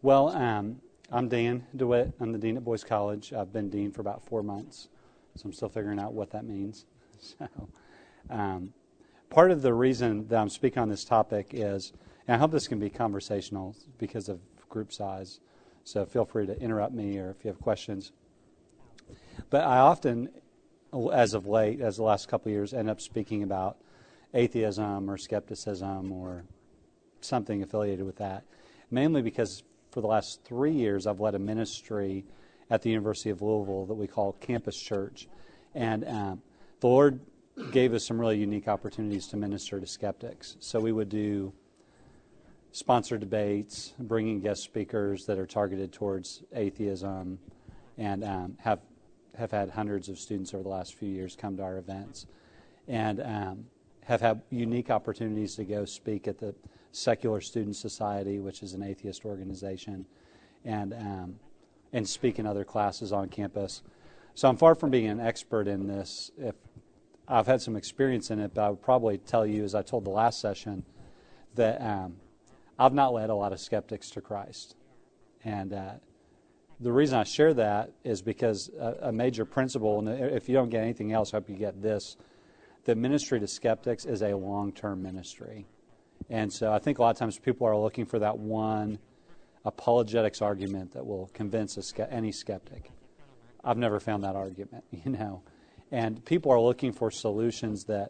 Well, I'm Dan DeWitt. I'm the dean at Boys College. I've been dean for about 4 months, so I'm still figuring out what that means. So, part of the reason that I'm speaking on this topic is, and I hope this can be conversational because of group size, so feel free to interrupt me or if you have questions. But I often, as of late, as the last couple of years, end up speaking about atheism or skepticism or something affiliated with that, mainly because for the last 3 years I've led a ministry at the University of Louisville that we call Campus Church. And the Lord gave us some really unique opportunities to minister to skeptics. So we would do sponsored debates, bringing guest speakers that are targeted towards atheism, and have had hundreds of students over the last few years come to our events, and have had unique opportunities to go speak at the Secular Student Society, which is an atheist organization, and speak in other classes on campus. So I'm far from being an expert in this. If I've had some experience in it, but I would probably tell you, as I told the last session, that I've not led a lot of skeptics to Christ. And the reason I share that is because a major principle, and if you don't get anything else, I hope you get this, that ministry to skeptics is a long-term ministry. And so I think a lot of times people are looking for that one apologetics argument that will convince any skeptic. I've never found that argument, And people are looking for solutions that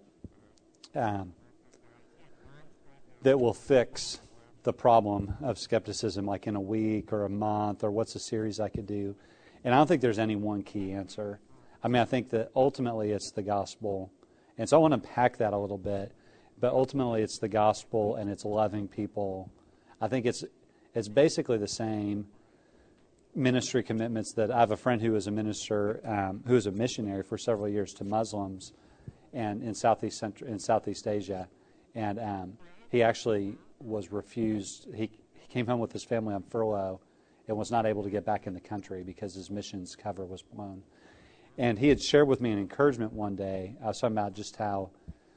will fix the problem of skepticism, like in a week or a month, or what's a series I could do. And I don't think there's any one key answer. I think that ultimately it's the gospel. And so I want to unpack that a little bit. But ultimately it's the gospel and it's loving people. I think it's basically the same ministry commitments that I have a friend who is a minister, who is a missionary for several years to Muslims and in Southeast Asia. And he actually was refused. He came home with his family on furlough and was not able to get back in the country because his missions cover was blown. And he had shared with me an encouragement one day. I was talking about just how,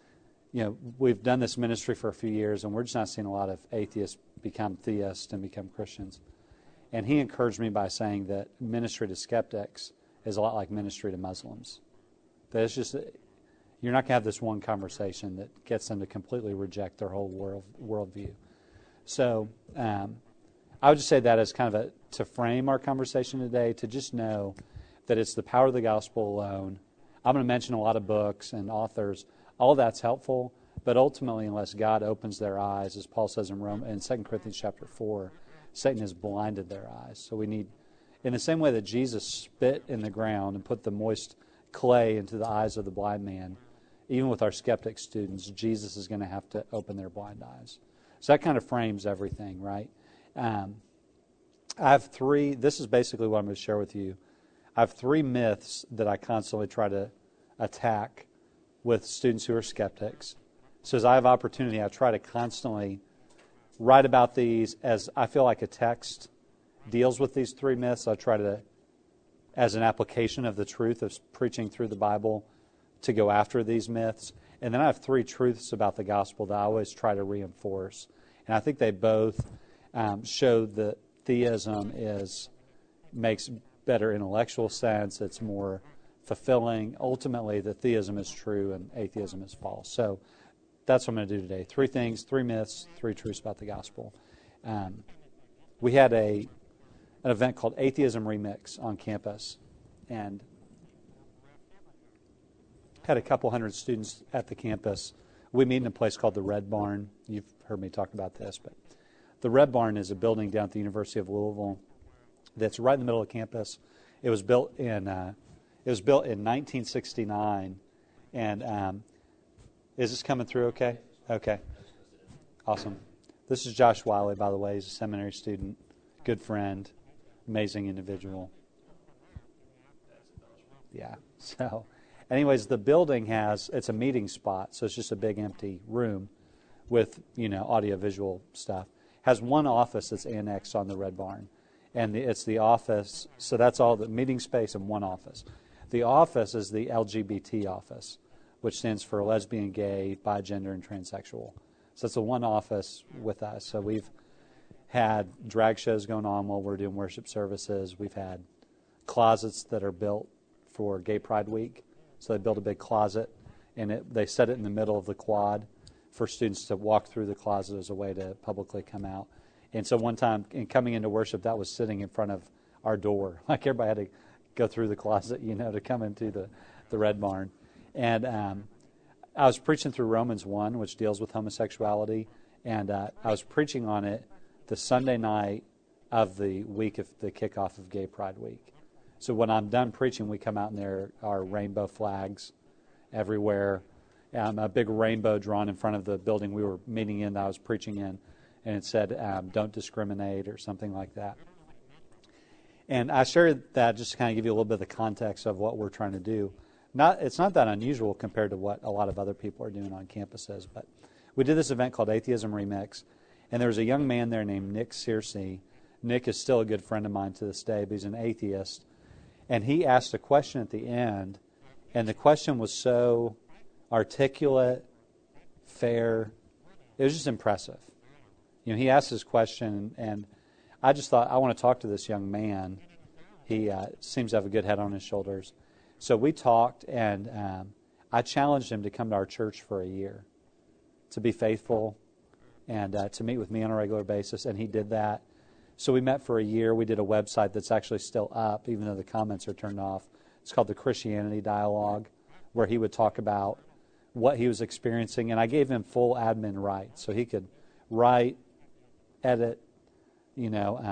we've done this ministry for a few years and we're just not seeing a lot of atheists become theists and become Christians. And he encouraged me by saying that ministry to skeptics is a lot like ministry to Muslims. That it's just, you're not going to have this one conversation that gets them to completely reject their whole worldview. So I would just say that as kind of to frame our conversation today, to just know that it's the power of the gospel alone. I'm going to mention a lot of books and authors. All that's helpful, but ultimately, unless God opens their eyes, as Paul says in 2 Corinthians chapter 4, Satan has blinded their eyes. So we need, in the same way that Jesus spit in the ground and put the moist clay into the eyes of the blind man, even with our skeptic students, Jesus is going to have to open their blind eyes. So that kind of frames everything, right? I have three, this is basically what I'm going to share with you. I have 3 myths that I constantly try to attack with students who are skeptics. So as I have opportunity, I try to constantly write about these as I feel like a text deals with these 3 myths. I try to, as an application of the truth of preaching through the Bible, to go after these myths. And then I have 3 truths about the gospel that I always try to reinforce. And I think they both show that theism makes better intellectual sense. It's more fulfilling. Ultimately, that theism is true and atheism is false. So that's what I'm going to do today. 3 things, 3 myths, 3 truths about the gospel. We had an event called Atheism Remix on campus, and had a couple hundred students at the campus. We meet in a place called the Red Barn. You've heard me talk about this, but the Red Barn is a building down at the University of Louisville that's right in the middle of campus. It was built in 1969, and is this coming through okay? Okay. Awesome. This is Josh Wiley, by the way. He's a seminary student, good friend, amazing individual. Yeah. So, anyways, the building it's a meeting spot, so it's just a big empty room with, audio-visual stuff. Has one office that's annexed on the Red Barn. And it's the office, so that's all the meeting space and one office. The office is the LGBT office, which stands for lesbian, gay, bigender, and transsexual. So it's the one office with us. So had drag shows going on while we're doing worship services. We've had closets that are built for Gay Pride Week. So they built a big closet, and they set it in the middle of the quad for students to walk through the closet as a way to publicly come out. And so one time, in coming into worship, that was sitting in front of our door. Like everybody had to go through the closet, to come into the Red Barn. And I was preaching through Romans 1, which deals with homosexuality, and I was preaching on it the Sunday night of the week of the kickoff of Gay Pride Week. So when I'm done preaching, we come out and there are rainbow flags everywhere. A big rainbow drawn in front of the building we were meeting in that I was preaching in, and it said, don't discriminate or something like that. And I shared that just to kind of give you a little bit of the context of what we're trying to do. It's not that unusual compared to what a lot of other people are doing on campuses, but we did this event called Atheism Remix, and there was a young man there named Nick Searcy. Nick is still a good friend of mine to this day, but he's an atheist. And he asked a question at the end, and the question was so articulate, fair. It was just impressive. He asked his question, and I just thought, I want to talk to this young man. He seems to have a good head on his shoulders. So we talked, and I challenged him to come to our church for a year, to be faithful, and to meet with me on a regular basis, and he did that. So we met for a year. We did a website that's actually still up, even though the comments are turned off. It's called the Christianity Dialogue, where he would talk about what he was experiencing, and I gave him full admin rights, so he could write, edit, and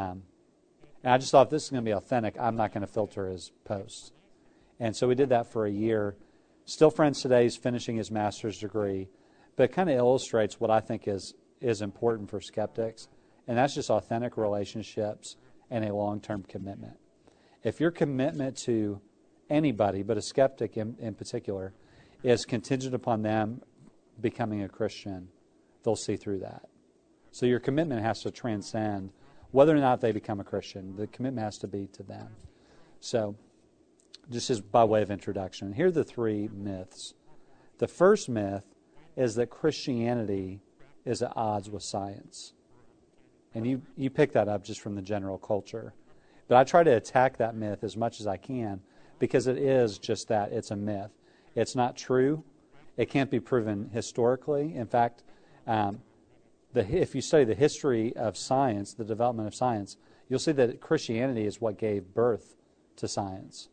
I just thought, if this is going to be authentic, I'm not going to filter his posts. And so we did that for a year. Still friends today. He's finishing his master's degree, but it kind of illustrates what I think is important for skeptics, and that's just authentic relationships and a long-term commitment. If your commitment to anybody, but a skeptic in particular, is contingent upon them becoming a Christian, they'll see through that. So your commitment has to transcend whether or not they become a Christian. The commitment has to be to them. So, just as by way of introduction, here are the three myths. The first myth is that Christianity is at odds with science. And you pick that up just from the general culture. But I try to attack that myth as much as I can, because it is just that. It's a myth. It's not true. It can't be proven historically. In fact, if you study the history of science, the development of science, you'll see that Christianity is what gave birth to science.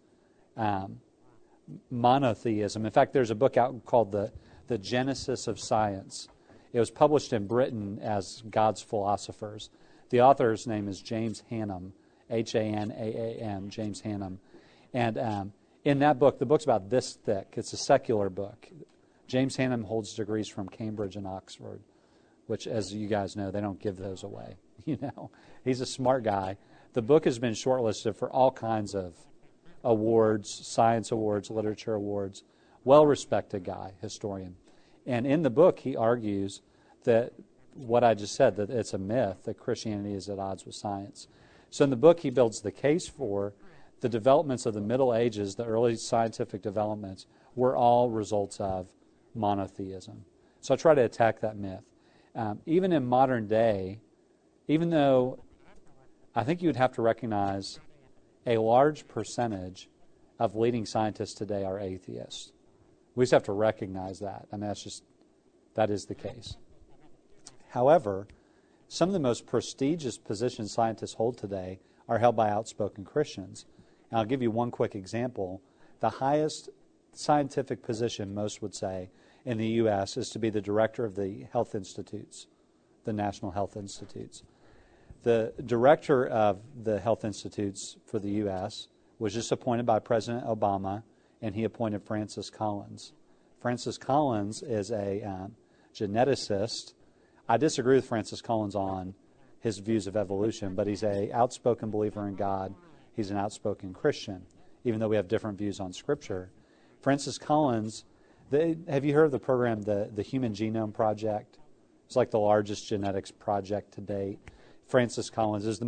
Monotheism. In fact, there's a book out called The Genesis of Science. It was published in Britain as God's Philosophers. The author's name is James Hannam, H-A-N-A-A-M, James Hannam. And in that book, the book's about this thick. It's a secular book. James Hannam holds degrees from Cambridge and Oxford, which, as you guys know, they don't give those away. He's a smart guy. The book has been shortlisted for all kinds of awards, science awards, literature awards. Well-respected guy, historian. And in the book, he argues that what I just said, that it's a myth, that Christianity is at odds with science. So in the book, he builds the case for the developments of the Middle Ages, the early scientific developments, were all results of monotheism. So I try to attack that myth. Even in modern day, even though I think you would have to recognize a large percentage of leading scientists today are atheists. We just have to recognize that. I mean, that is the case. However, some of the most prestigious positions scientists hold today are held by outspoken Christians. And I'll give you one quick example. The highest scientific position, most would say, in the U.S. is to be the director of the health institutes, the National Health Institutes. The director of the health institutes for the U.S. was just appointed by President Obama, and he appointed Francis Collins. Francis Collins is a geneticist. I disagree with Francis Collins on his views of evolution, but he's an outspoken believer in God. He's an outspoken Christian, even though we have different views on Scripture. Francis Collins, have you heard of the program, the Human Genome Project? It's like the largest genetics project to date. Francis Collins is the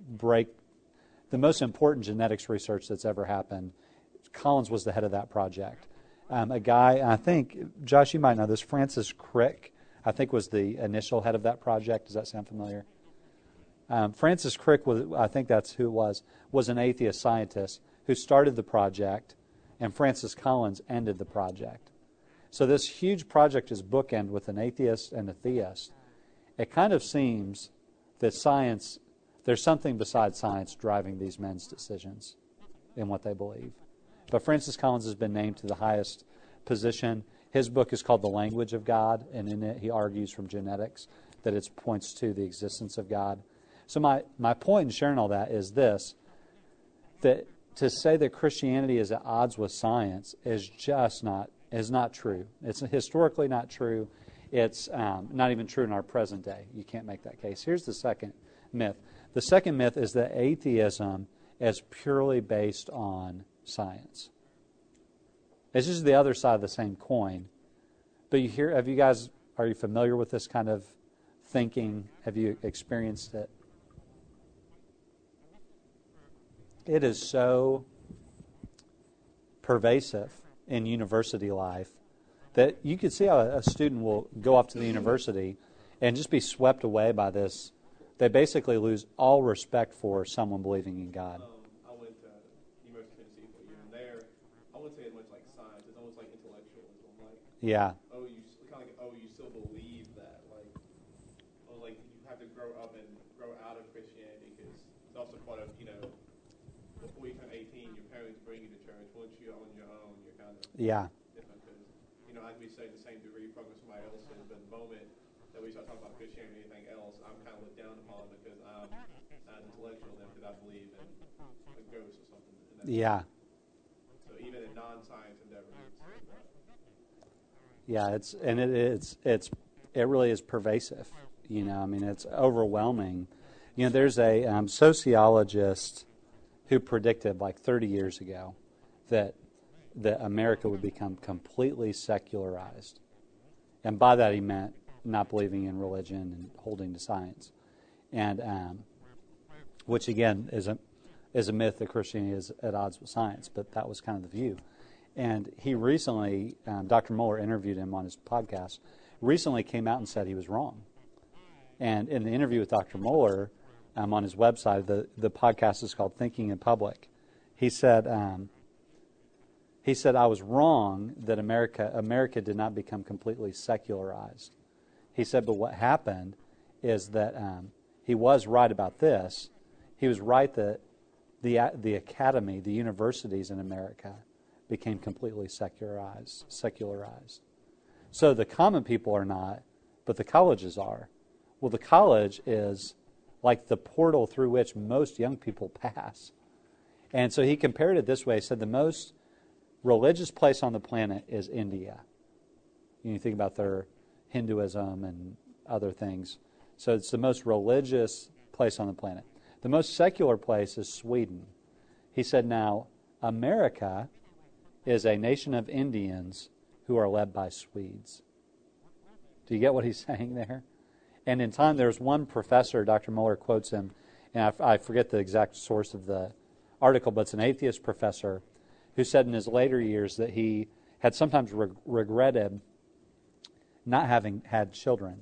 most important genetics research that's ever happened. Collins was the head of that project. A guy, I think, Josh, you might know this, Francis Crick, I think was the initial head of that project. Does that sound familiar? Francis Crick, I think that's who it was an atheist scientist who started the project, and Francis Collins ended the project. So this huge project is bookend with an atheist and a theist. It kind of seems that there's something besides science driving these men's decisions in what they believe. But Francis Collins has been named to the highest position. His book is called The Language of God, and in it he argues from genetics that it points to the existence of God. So my point in sharing all that is this, that to say that Christianity is at odds with science is not true. It's historically not true. It's not even true in our present day. You can't make that case. Here's the second myth. The second myth is that atheism is purely based on science. It's just the other side of the same coin. But are you familiar with this kind of thinking? Have you experienced it? It is so pervasive in university life that you could see how a student will go off to the university and just be swept away by this. They basically lose all respect for someone believing in God. I went to University of Tennessee for a year, and there, I wouldn't say as much like science. It's almost like intellectualism. Like, yeah. You still believe that. Like you have to grow up and grow out of Christianity, because it's also part of, before you turn 18, your parents bring you to church. Once you're on your own, you're kind of different. Because, I can be studying the same degree program somebody else is, but the moment that we start talking about Christianity or anything else, I'm kind of looked down upon because I'm not intellectual then, because I believe in a ghost or something. Yeah. So even in non-science endeavors. Yeah, it really is pervasive. It's overwhelming. There's a sociologist who predicted like 30 years ago that America would become completely secularized. And by that he meant not believing in religion and holding to science. And which again is a myth that Christianity is at odds with science, but that was kind of the view. And he recently, Dr. Mohler interviewed him on his podcast, recently came out and said he was wrong. And in the interview with Dr. Mohler, on his website, the podcast is called Thinking in Public. He said, I was wrong that America did not become completely secularized. He said, but what happened is that he was right about this. He was right that the academy, the universities in America, became completely secularized. So the common people are not, but the colleges are. Well, the college is like the portal through which most young people pass. And so he compared it this way. He said the most religious place on the planet is India. You think about their Hinduism and other things. So it's the most religious place on the planet. The most secular place is Sweden. He said, now, America is a nation of Indians who are led by Swedes. Do you get what he's saying there? And in time, there's one professor, Dr. Mohler quotes him, and I forget the exact source of the article, but it's an atheist professor who said in his later years that he had sometimes regretted not having had children.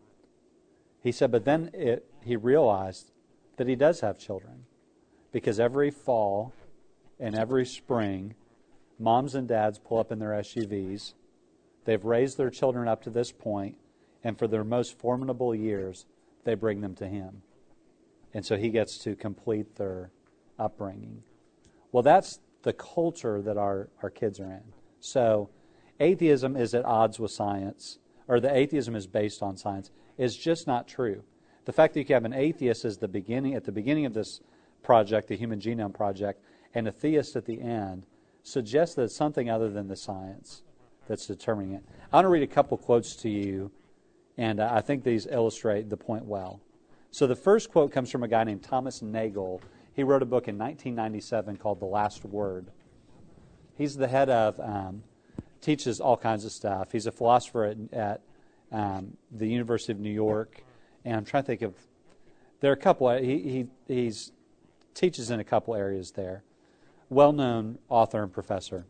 He said, but then he realized that he does have children, because every fall and every spring, moms and dads pull up in their SUVs. They've raised their children up to this point, and for their most formidable years, they bring them to him. And so he gets to complete their upbringing. Well, that's the culture that our kids are in. So atheism is at odds with science, or the atheism is based on science, is just not true. The fact that you can have an atheist at the beginning of this project, the Human Genome Project, and a theist at the end, suggests that it's something other than the science that's determining it. I want to read a couple quotes to you, and I think these illustrate the point well. So the first quote comes from a guy named Thomas Nagel. He wrote a book in 1997 called The Last Word. He's the head of, teaches all kinds of stuff. He's a philosopher at the University of New York, and I'm trying to think of, there are a couple, he's teaches in a couple areas there. Well-known author and professor.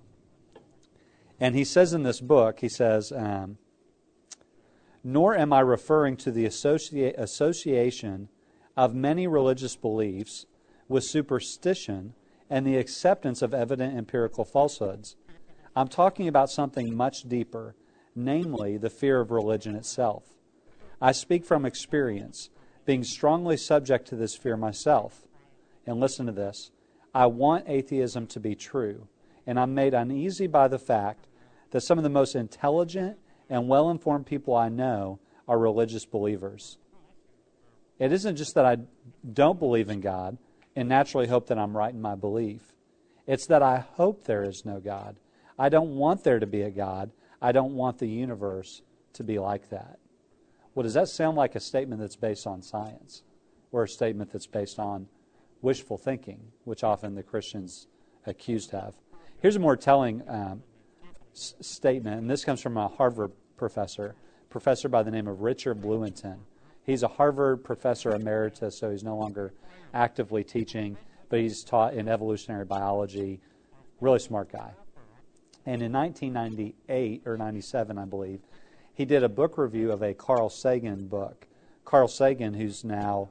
And he says in this book, he says, nor am I referring to the association of many religious beliefs with superstition and the acceptance of evident empirical falsehoods. I'm talking about something much deeper, namely the fear of religion itself. I speak from experience, being strongly subject to this fear myself. And listen to this. I want atheism to be true, and I'm made uneasy by the fact that some of the most intelligent and well-informed people I know are religious believers. It isn't just that I don't believe in God and naturally hope that I'm right in my belief. It's that I hope there is no God. I don't want there to be a God. I don't want the universe to be like that. Well, does that sound like a statement that's based on science or a statement that's based on wishful thinking, which often the Christians accused have? Here's a more telling statement, and this comes from a Harvard professor by the name of Richard Blumenthal. He's a Harvard professor emeritus, so he's no longer actively teaching, but he's taught in evolutionary biology. Really smart guy. And in 1998 or 97, I believe, he did a book review of a Carl Sagan book. Carl Sagan, who's now,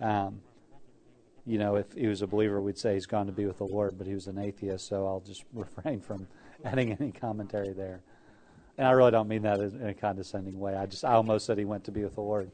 if he was a believer, we'd say he's gone to be with the Lord, but he was an atheist, so I'll just refrain from adding any commentary there. And I really don't mean that in a condescending way. I almost said he went to be with the Lord.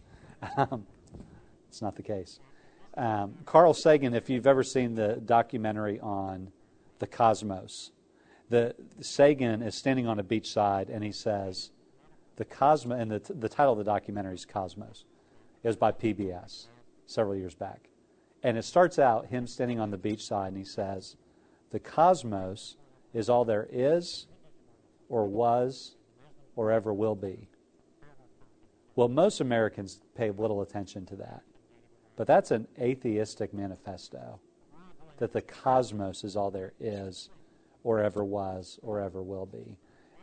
It's not the case. Carl Sagan, if you've ever seen the documentary on the cosmos, Sagan is standing on a beachside and he says, the title of the documentary is Cosmos. It was by PBS several years back. And it starts out him standing on the beachside and he says, the cosmos is all there is or was or ever will be. Well, most Americans pay little attention to that. But that's an atheistic manifesto, that the cosmos is all there is or ever was or ever will be.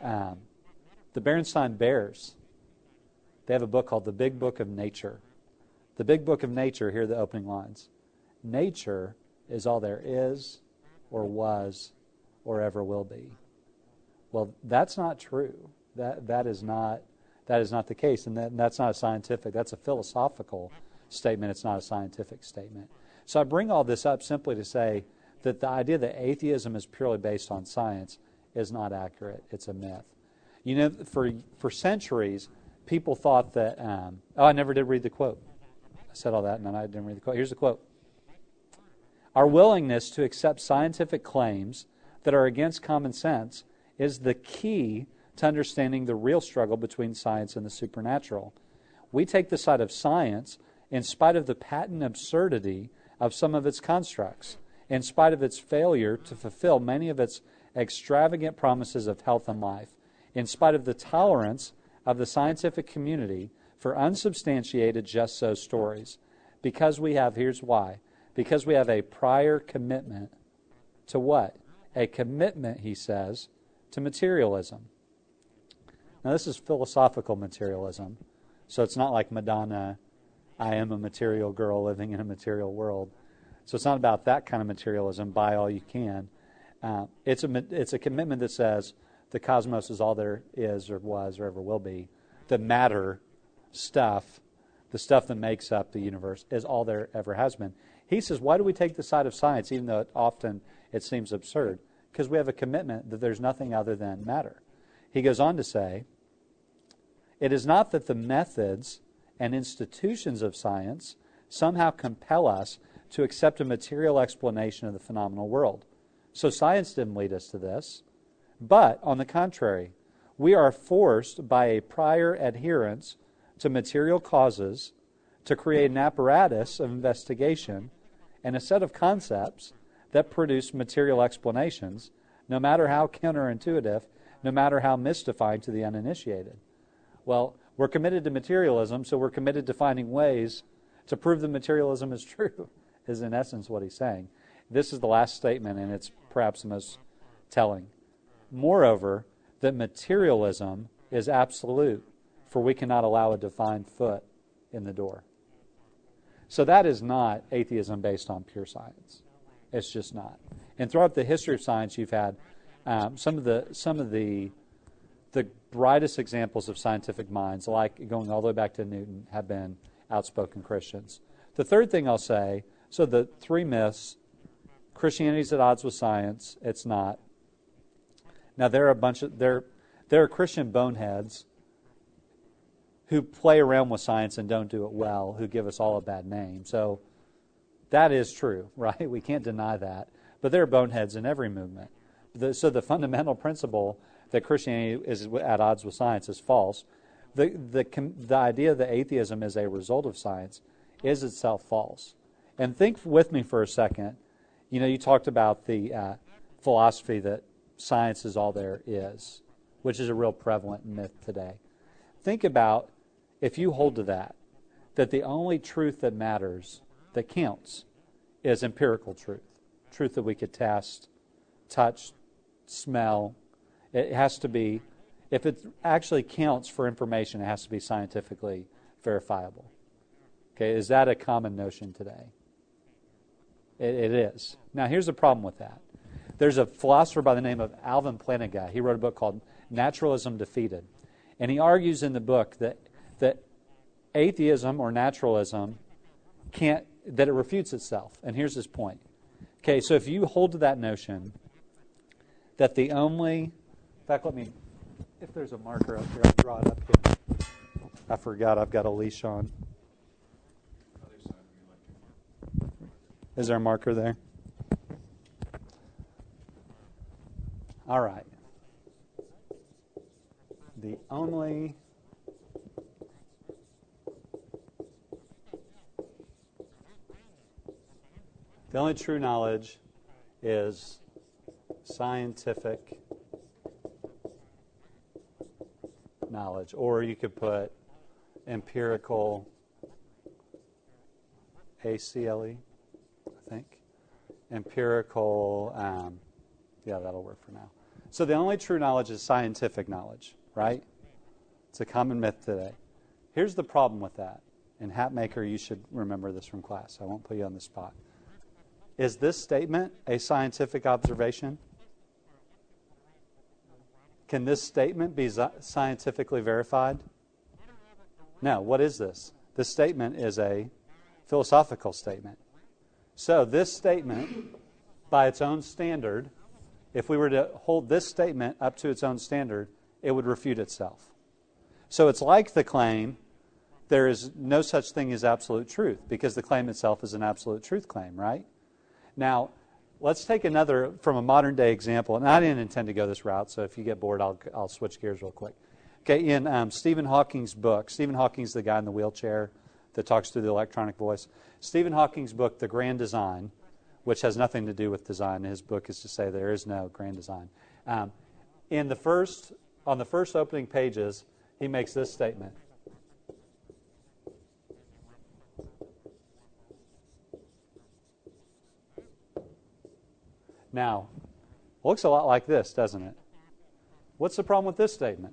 The Berenstain Bears, they have a book called The Big Book of Nature. The Big Book of Nature, here are the opening lines. Nature is all there is or was or ever will be. Well, that's not true. That is not the case, and that's not a scientific, that's a philosophical statement. It's not a scientific statement. So I bring all this up simply to say that the idea that atheism is purely based on science is not accurate. It's a myth. For centuries, people thought that, I never did read the quote. I said all that, and then I didn't read the quote. Here's the quote. Our willingness to accept scientific claims that are against common sense is the key to understanding the real struggle between science and the supernatural. We take the side of science in spite of the patent absurdity of some of its constructs, in spite of its failure to fulfill many of its extravagant promises of health and life, in spite of the tolerance of the scientific community for unsubstantiated just so stories. Because we have, here's why, because we have a prior commitment to what? A commitment, he says, to materialism. Now, this is philosophical materialism, so it's not like Madonna, I am a material girl living in a material world. So it's not about that kind of materialism, buy all you can. It's a commitment that says the cosmos is all there is or was or ever will be. The matter stuff, the stuff that makes up the universe, is all there ever has been. He says, why do we take the side of science, even though often it seems absurd? Because we have a commitment that there's nothing other than matter. He goes on to say, it is not that the methods and institutions of science somehow compel us to accept a material explanation of the phenomenal world. So science didn't lead us to this. But, on the contrary, we are forced by a prior adherence to material causes to create an apparatus of investigation and a set of concepts that produce material explanations, no matter how counterintuitive, no matter how mystifying to the uninitiated. Well, we're committed to materialism, so we're committed to finding ways to prove that materialism is true, is in essence what he's saying. This is the last statement, and it's perhaps the most telling. Moreover, that materialism is absolute, for we cannot allow a divine foot in the door. So that is not atheism based on pure science. It's just not. And throughout the history of science, you've had some of the brightest examples of scientific minds, like going all the way back to Newton, have been outspoken Christians. The third thing I'll say, so the three myths, Christianity's at odds with science, it's not. Now there are Christian boneheads who play around with science and don't do it well, who give us all a bad name. So that is true, right? We can't deny that. But there are boneheads in every movement. So the fundamental principle that Christianity is at odds with science is false. The idea that atheism is a result of science is itself false. And think with me for a second. You know, you talked about the philosophy that science is all there is, which is a real prevalent myth today. Think about if you hold to that the only truth that matters, that counts, is empirical truth. Truth that we could test, touch, smell. It has to be, if it actually counts for information, it has to be scientifically verifiable. Okay, is that a common notion today? It is. Now, here's the problem with that. There's a philosopher by the name of Alvin Plantinga. He wrote a book called Naturalism Defeated. And he argues in the book that atheism or naturalism that it refutes itself. And here's his point. Okay, so if you hold to that notion that the only... In fact, if there's a marker up here, I'll draw it up here. I forgot I've got a leash on. Is there a marker there? All right. The only true knowledge is scientific knowledge, or you could put empirical, ACLE, I think. Empirical, yeah, that'll work for now. So the only true knowledge is scientific knowledge, right? It's a common myth today. Here's the problem with that. And Hatmaker, you should remember this from class. I won't put you on the spot. Is this statement a scientific observation? Can this statement be scientifically verified? No. What is this? This statement is a philosophical statement. So this statement, by its own standard, if we were to hold this statement up to its own standard, it would refute itself. So it's like the claim, there is no such thing as absolute truth, because the claim itself is an absolute truth claim, right? Now, let's take another from a modern day example, and I didn't intend to go this route, so if you get bored, I'll switch gears real quick. Okay, in Stephen Hawking's book, Stephen Hawking's the guy in the wheelchair that talks through the electronic voice. Stephen Hawking's book, The Grand Design, which has nothing to do with design. His book is to say there is no grand design. On the first opening pages, he makes this statement. Now, it looks a lot like this, doesn't it? What's the problem with this statement?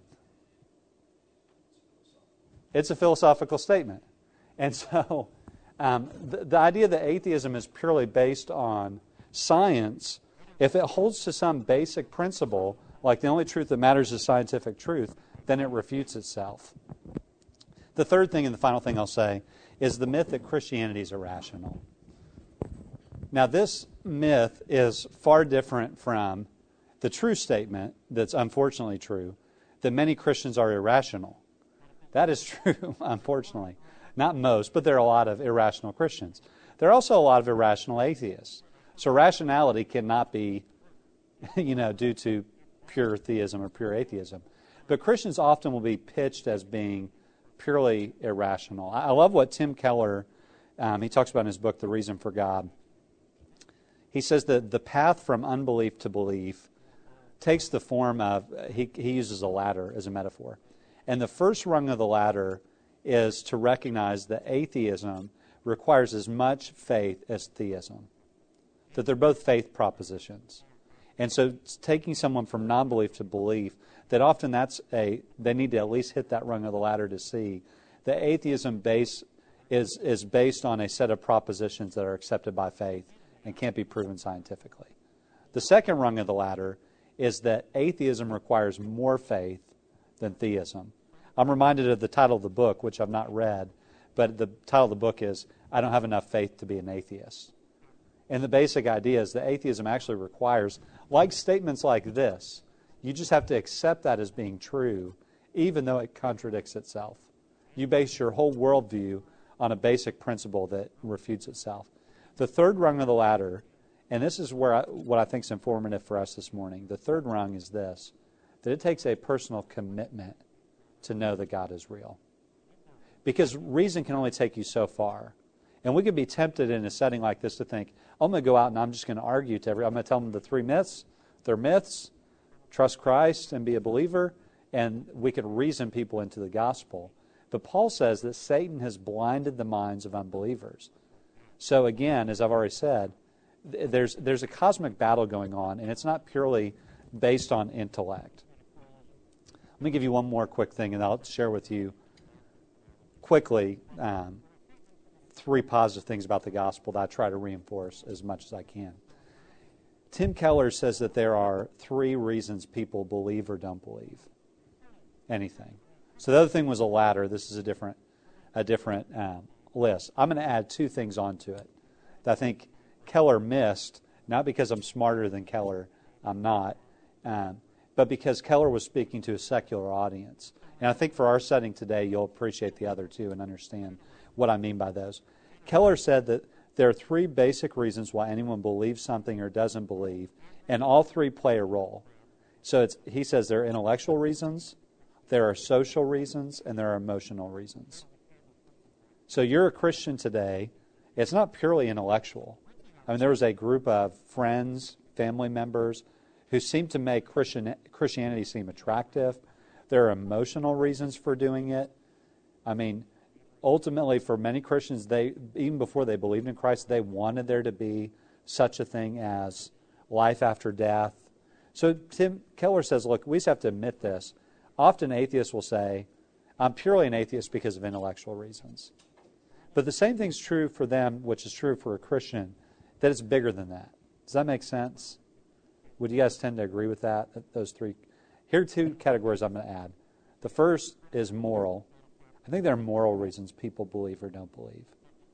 It's a philosophical statement. And so the idea that atheism is purely based on science, if it holds to some basic principle, like the only truth that matters is scientific truth, then it refutes itself. The third thing and the final thing I'll say is the myth that Christianity is irrational. Now, this myth is far different from the true statement that's unfortunately true, that many Christians are irrational. That is true, unfortunately. Not most, but there are a lot of irrational Christians. There are also a lot of irrational atheists. So rationality cannot be, due to pure theism or pure atheism. But Christians often will be pitched as being purely irrational. I love what Tim Keller, he talks about in his book, The Reason for God. He says that the path from unbelief to belief takes the form of, he uses a ladder as a metaphor. And the first rung of the ladder is to recognize that atheism requires as much faith as theism. That they're both faith propositions. And so taking someone from non-belief to belief, that often they need to at least hit that rung of the ladder to see that atheism is based on a set of propositions that are accepted by faith and can't be proven scientifically. The second rung of the ladder is that atheism requires more faith than theism. I'm reminded of the title of the book, which I've not read, but the title of the book is I don't have enough faith to be an atheist. And the basic idea is that atheism actually requires, like statements like this, you just have to accept that as being true, even though it contradicts itself. You base your whole worldview on a basic principle that refutes itself. The third rung of the ladder, and this is what I think is informative for us this morning, the third rung is this, that it takes a personal commitment to know that God is real. Because reason can only take you so far. And we could be tempted in a setting like this to think, I'm going to go out and I'm just going to argue I'm going to tell them the three myths. They're myths. Trust Christ and be a believer. And we could reason people into the gospel. But Paul says that Satan has blinded the minds of unbelievers. So again, as I've already said, there's a cosmic battle going on, and it's not purely based on intellect. Let me give you one more quick thing, and I'll share with you quickly three positive things about the gospel that I try to reinforce as much as I can. Tim Keller says that there are three reasons people believe or don't believe anything. So the other thing was a ladder. This is a different list. I'm going to add two things onto it that I think Keller missed, not because I'm smarter than Keller, I'm not, but because Keller was speaking to a secular audience. And I think for our setting today, you'll appreciate the other two and understand what I mean by those. Keller said that there are three basic reasons why anyone believes something or doesn't believe, and all three play a role. So he says there are intellectual reasons, there are social reasons, and there are emotional reasons. So you're a Christian today. It's not purely intellectual. I mean, there was a group of friends, family members, who seemed to make Christianity seem attractive. There are emotional reasons for doing it. I mean, ultimately, for many Christians, even before they believed in Christ, they wanted there to be such a thing as life after death. So Tim Keller says, look, we just have to admit this. Often atheists will say, I'm purely an atheist because of intellectual reasons. But the same thing's true for them, which is true for a Christian, that it's bigger than that. Does that make sense? Would you guys tend to agree with that? Those three? Here are two categories I'm going to add. The first is moral. I think there are moral reasons people believe or don't believe.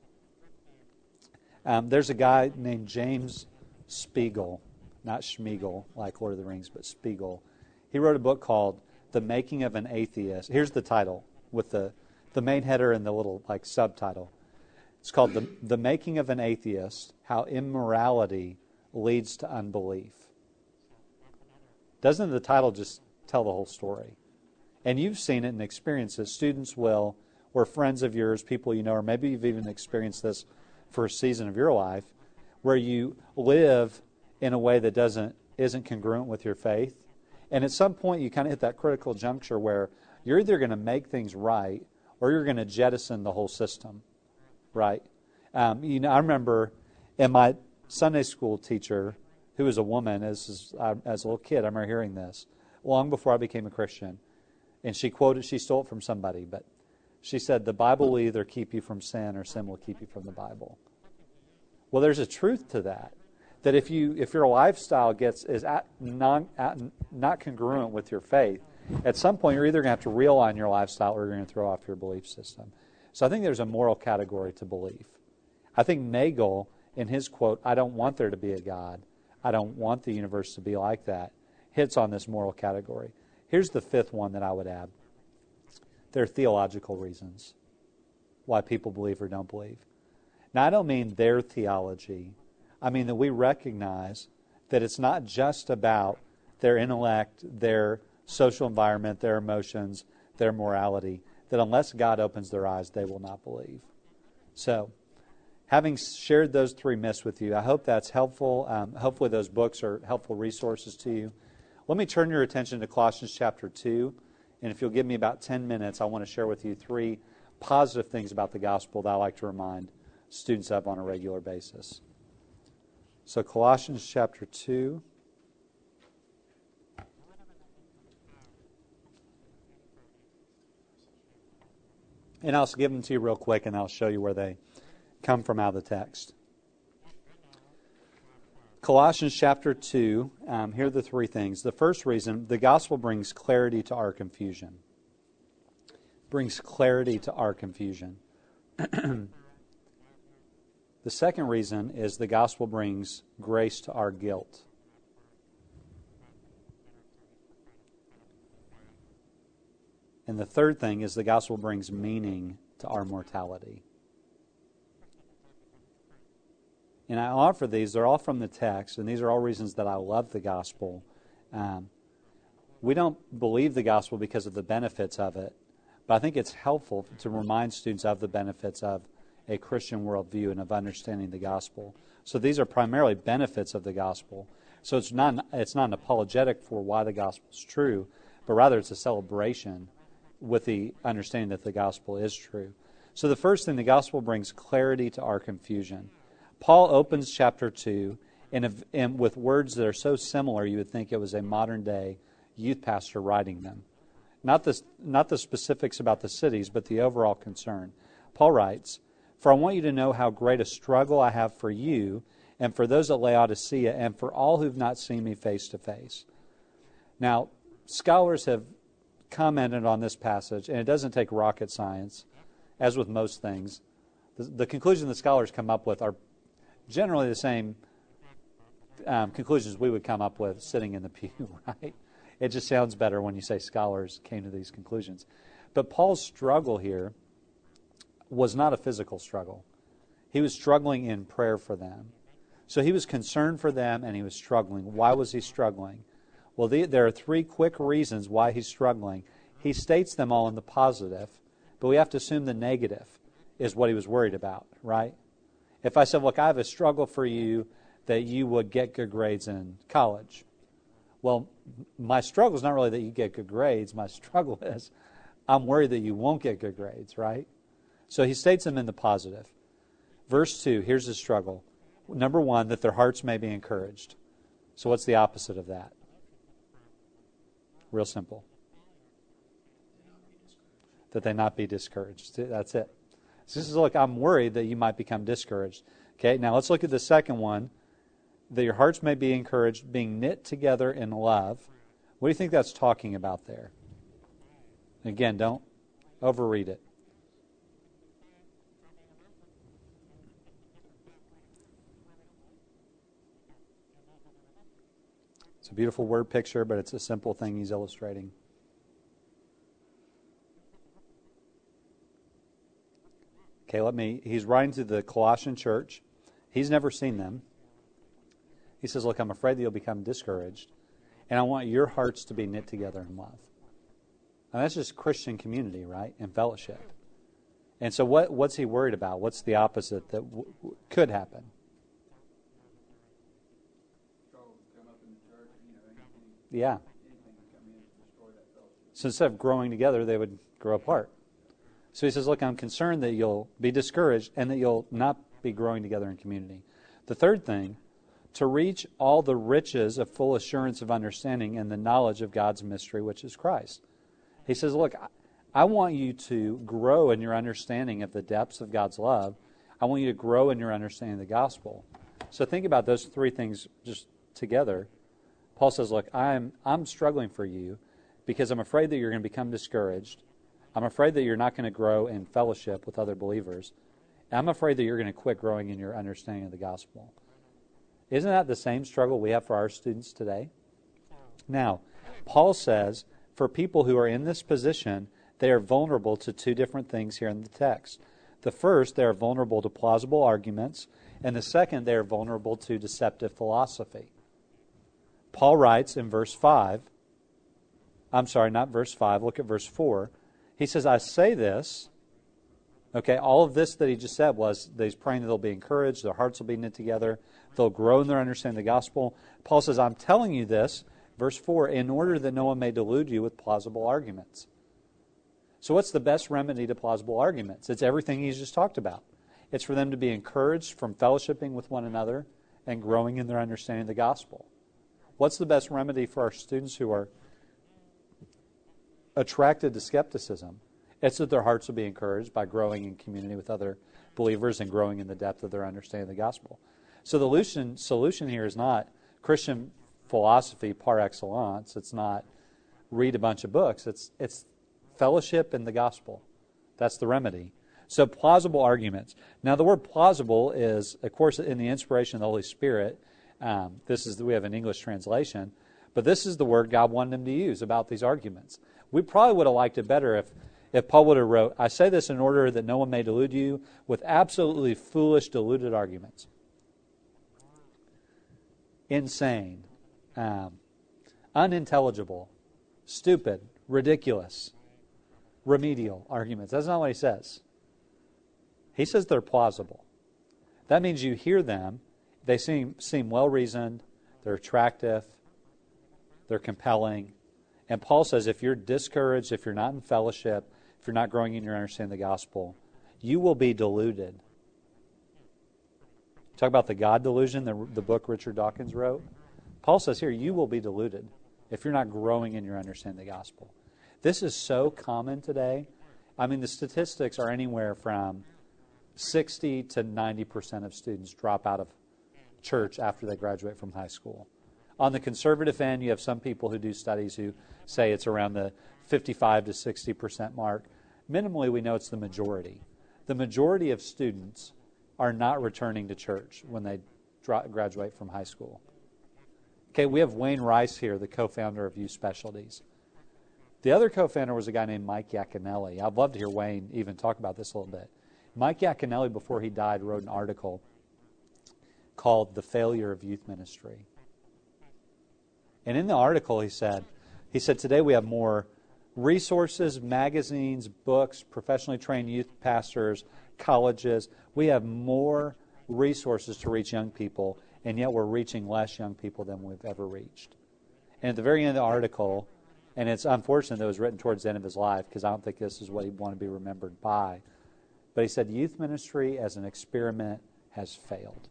There's a guy named James Spiegel, not Schmiegel, like Lord of the Rings, but Spiegel. He wrote a book called The Making of an Atheist. Here's the title with the main header and the little subtitle. It's called The Making of an Atheist, How Immorality Leads to Unbelief. Doesn't the title just tell the whole story? And you've seen it and experienced it. Students will, or friends of yours, people you know, or maybe you've even experienced this for a season of your life, where you live in a way that isn't congruent with your faith. And at some point you kind of hit that critical juncture where you're either going to make things right or you're going to jettison the whole system, right? I remember in my Sunday school teacher, who was a woman, as a little kid, I remember hearing this long before I became a Christian. And she stole it from somebody, but she said, the Bible will either keep you from sin or sin will keep you from the Bible. Well, there's a truth to that. That if your lifestyle is not congruent with your faith, at some point you're either going to have to realign your lifestyle or you're going to throw off your belief system. So I think there's a moral category to belief. I think Nagel, in his quote, I don't want there to be a God, I don't want the universe to be like that, hits on this moral category. Here's the fifth one that I would add. There are theological reasons why people believe or don't believe. Now, I don't mean their theology. I mean that we recognize that it's not just about their intellect, their social environment, their emotions, their morality, that unless God opens their eyes, they will not believe. So, having shared those three myths with you, I hope that's helpful. Hopefully those books are helpful resources to you. Let me turn your attention to Colossians chapter 2. And if you'll give me about 10 minutes, I want to share with you three positive things about the gospel that I like to remind students of on a regular basis. So Colossians chapter 2. And I'll give them to you real quick, and I'll show you where they come from out of the text. Colossians chapter 2, here are the three things. The first reason, the gospel brings clarity to our confusion. Brings clarity to our confusion. The second reason is the gospel brings grace to our guilt. And the third thing is the gospel brings meaning to our mortality. And I offer these, they're all from the text, and these are all reasons that I love the gospel. We don't believe the gospel because of the benefits of it, but I think it's helpful to remind students of the benefits of a Christian worldview and of understanding the gospel. So these are primarily benefits of the gospel. So it's not an apologetic for why the gospel is true, but rather it's a celebration with the understanding that the gospel is true. So the first thing, the gospel brings clarity to our confusion. Paul opens chapter 2 and with words that are so similar you would think it was a modern-day youth pastor writing them. Not the specifics about the cities, but the overall concern. Paul writes, "For I want you to know how great a struggle I have for you and for those at Laodicea and for all who've not seen me face to face." Now, scholars have commented on this passage, and it doesn't take rocket science, as with most things. The conclusion the scholars come up with are generally the same conclusions we would come up with sitting in the pew, right? It just sounds better when you say scholars came to these conclusions. But Paul's struggle here was not a physical struggle. He was struggling in prayer for them. So he was concerned for them and he was struggling. Why was he struggling? Well, there are three quick reasons why he's struggling. He states them all in the positive, but we have to assume the negative is what he was worried about, right? If I said, look, I have a struggle for you that you would get good grades in college. Well, my struggle is not really that you get good grades. My struggle is I'm worried that you won't get good grades, right? So he states them in the positive. Verse 2, here's the struggle. Number 1, that their hearts may be encouraged. So what's the opposite of that? Real simple. That they not be discouraged. That's it. So this is, look, I'm worried that you might become discouraged. Okay, now let's look at the second one. That your hearts may be encouraged, being knit together in love. What do you think that's talking about there? Again, don't overread it. It's a beautiful word picture, but it's a simple thing he's illustrating. Okay, he's writing to the Colossian church. He's never seen them. He says, look, I'm afraid that you'll become discouraged, and I want your hearts to be knit together in love. And that's just Christian community, right, and fellowship. And so what's he worried about? What's the opposite that could happen? Yeah. So instead of growing together, they would grow apart. So he says, look, I'm concerned that you'll be discouraged and that you'll not be growing together in community. The third thing, to reach all the riches of full assurance of understanding and the knowledge of God's mystery, which is Christ. He says, look, I want you to grow in your understanding of the depths of God's love. I want you to grow in your understanding of the gospel. So think about those three things just together. Paul says, look, I'm struggling for you because I'm afraid that you're going to become discouraged. I'm afraid that you're not going to grow in fellowship with other believers. And I'm afraid that you're going to quit growing in your understanding of the gospel. Isn't that the same struggle we have for our students today? Now, Paul says, for people who are in this position, they are vulnerable to two different things here in the text. The first, they are vulnerable to plausible arguments, and the second, they are vulnerable to deceptive philosophy. Paul writes in verse 5, I'm sorry, not verse 5, look at verse 4. He says, I say this, okay, all of this that he just said was that he's praying that they'll be encouraged, their hearts will be knit together, they'll grow in their understanding of the gospel. Paul says, I'm telling you this, verse 4, in order that no one may delude you with plausible arguments. So what's the best remedy to plausible arguments? It's everything he's just talked about. It's for them to be encouraged from fellowshipping with one another and growing in their understanding of the gospel. What's the best remedy for our students who are attracted to skepticism? It's that their hearts will be encouraged by growing in community with other believers and growing in the depth of their understanding of the gospel. So the solution here is not Christian philosophy par excellence. It's not read a bunch of books. It's fellowship in the gospel. That's the remedy. So plausible arguments. Now the word plausible is, of course, in the inspiration of the Holy Spirit. We have an English translation, but this is the word God wanted him to use about these arguments. We probably would have liked it better if Paul would have wrote, I say this in order that no one may delude you with absolutely foolish, deluded arguments. Insane, unintelligible, stupid, ridiculous, remedial arguments. That's not what he says. He says they're plausible. That means you hear them, they seem well-reasoned, they're attractive, they're compelling. And Paul says if you're discouraged, if you're not in fellowship, if you're not growing in your understanding of the gospel, you will be deluded. Talk about the God delusion, the book Richard Dawkins wrote. Paul says here, you will be deluded if you're not growing in your understanding of the gospel. This is so common today. I mean, the statistics are anywhere from 60 to 90% of students drop out of church after they graduate from high school. On the conservative end, you have some people who do studies who say it's around the 55 to 60% mark. Minimally, we know it's the majority. The majority of students are not returning to church when they graduate from high school. Okay, we have Wayne Rice here, the co-founder of Youth Specialties. The other co-founder was a guy named Mike Yaconelli. I'd love to hear Wayne even talk about this a little bit. Mike Yaconelli, before he died, wrote an article called The Failure of Youth Ministry. And in the article, he said, today we have more resources, magazines, books, professionally trained youth pastors, colleges. We have more resources to reach young people, and yet we're reaching less young people than we've ever reached. And at the very end of the article, and it's unfortunate that it was written towards the end of his life, because I don't think this is what he'd want to be remembered by, but he said, youth ministry as an experiment has failed.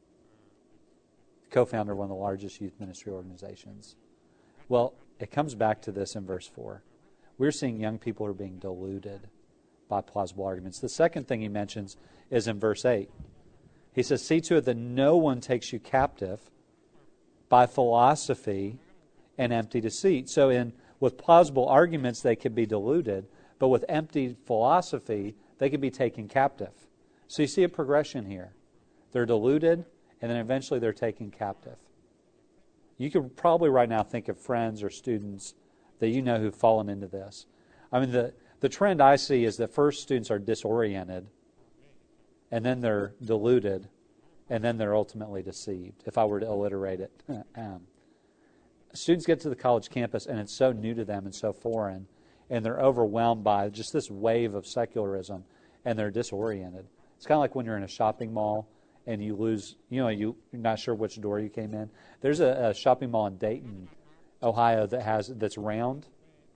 Co-founder of one of the largest youth ministry organizations. Well, it comes back to this in verse 4. We're seeing young people are being deluded by plausible arguments. The second thing he mentions is in verse 8. He says, see to it that no one takes you captive by philosophy and empty deceit. So with plausible arguments, they can be deluded, but with empty philosophy, they can be taken captive. So you see a progression here. They're deluded, and then eventually they're taken captive. You could probably right now think of friends or students that you know who've fallen into this. I mean, the trend I see is that first students are disoriented, and then they're deluded, and then they're ultimately deceived, if I were to alliterate it. Students get to the college campus, and it's so new to them and so foreign, and they're overwhelmed by just this wave of secularism, and they're disoriented. It's kind of like when you're in a shopping mall, and you lose, you're not sure which door you came in. There's a shopping mall in Dayton, Ohio, that's round,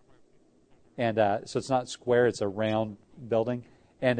and so it's not square; it's a round building, and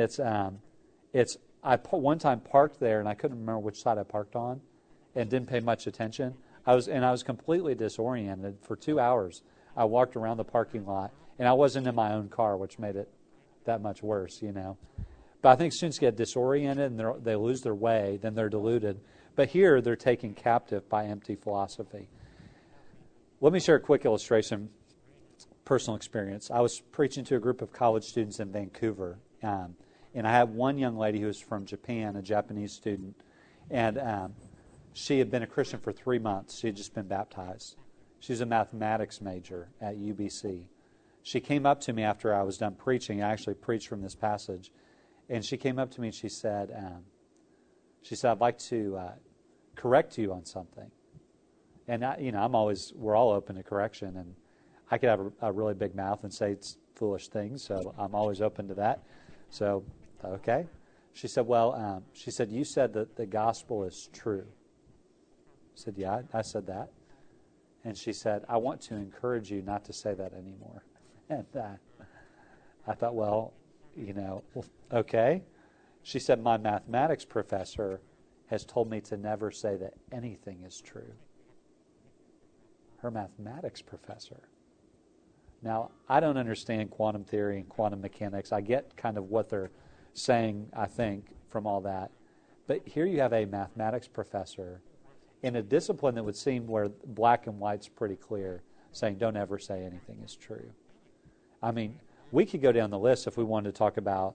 I one time parked there, and I couldn't remember which side I parked on, and didn't pay much attention. I was completely disoriented for 2 hours. I walked around the parking lot, and I wasn't in my own car, which made it that much worse, But I think students get disoriented and they lose their way, then they're deluded. But here they're taken captive by empty philosophy. Let me share a quick illustration, personal experience. I was preaching to a group of college students in Vancouver, and I had one young lady who was from Japan, a Japanese student, and she had been a Christian for 3 months. She had just been baptized. She was a mathematics major at UBC. She came up to me after I was done preaching. I actually preached from this passage. And she came up to me and she said, I'd like to correct you on something. And we're all open to correction, and I could have a really big mouth and say it's foolish things, so I'm always open to that. So, okay. She said, you said that the gospel is true. I said, yeah, I said that. And she said, I want to encourage you not to say that anymore. And I thought, okay. She said, my mathematics professor has told me to never say that anything is true. Her mathematics professor. Now, I don't understand quantum theory and quantum mechanics. I get kind of what they're saying, I think, from all that. But here you have a mathematics professor in a discipline that would seem where black and white's pretty clear, saying don't ever say anything is true. I mean, we could go down the list if we wanted to talk about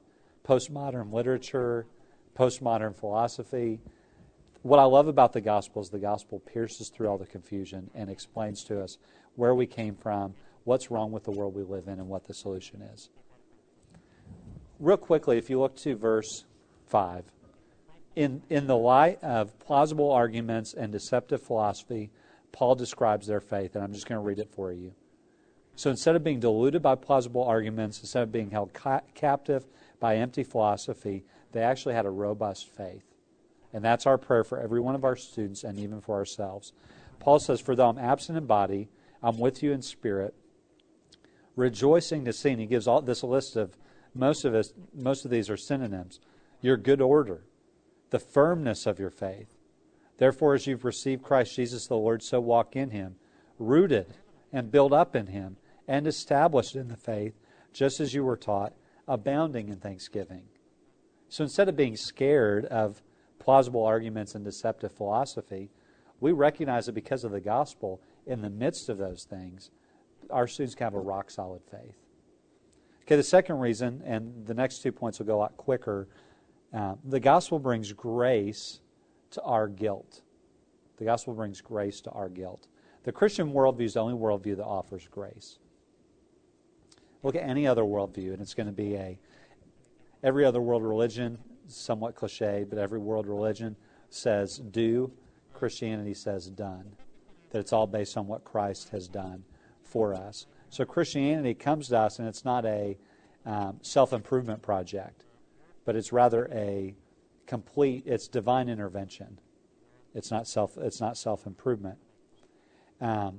postmodern literature, postmodern philosophy. What I love about the gospel is the gospel pierces through all the confusion and explains to us where we came from, what's wrong with the world we live in, and what the solution is. Real quickly, if you look to verse 5, in the light of plausible arguments and deceptive philosophy, Paul describes their faith, and I'm just going to read it for you. So instead of being deluded by plausible arguments, instead of being held captive by empty philosophy, they actually had a robust faith. And that's our prayer for every one of our students and even for ourselves. Paul says, "For though I'm absent in body, I'm with you in spirit, rejoicing to see," and he gives all this list of most of these are synonyms. Your good order, the firmness of your faith. Therefore, as you've received Christ Jesus the Lord, so walk in him, rooted and built up in him, and established in the faith, just as you were taught, abounding in thanksgiving. So instead of being scared of plausible arguments and deceptive philosophy, we recognize that because of the gospel, in the midst of those things, our students can have a rock-solid faith. Okay, the second reason, and the next 2 points will go a lot quicker, the gospel brings grace to our guilt. The gospel brings grace to our guilt. The Christian worldview is the only worldview that offers grace. Look at any other worldview, and it's going to be every other world religion, somewhat cliche, but every world religion says do, Christianity says done. That it's all based on what Christ has done for us. So Christianity comes to us, and it's not a self-improvement project, but it's rather it's divine intervention. It's not self-improvement. Our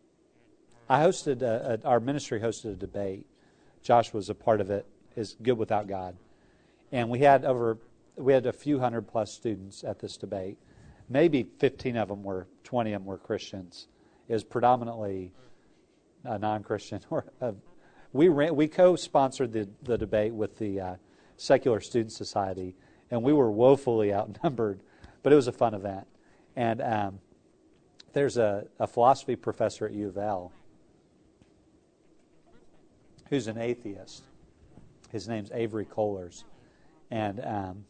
ministry hosted a debate. Josh was a part of it. Is Good Without God, and we had a few hundred plus students at this debate. Maybe 20 of them were Christians. It was predominantly a non-Christian. We co-sponsored the debate with the Secular Student Society, and we were woefully outnumbered, but it was a fun event. And there's a philosophy professor at U of L who's an atheist. His name's Avery Kohlers. And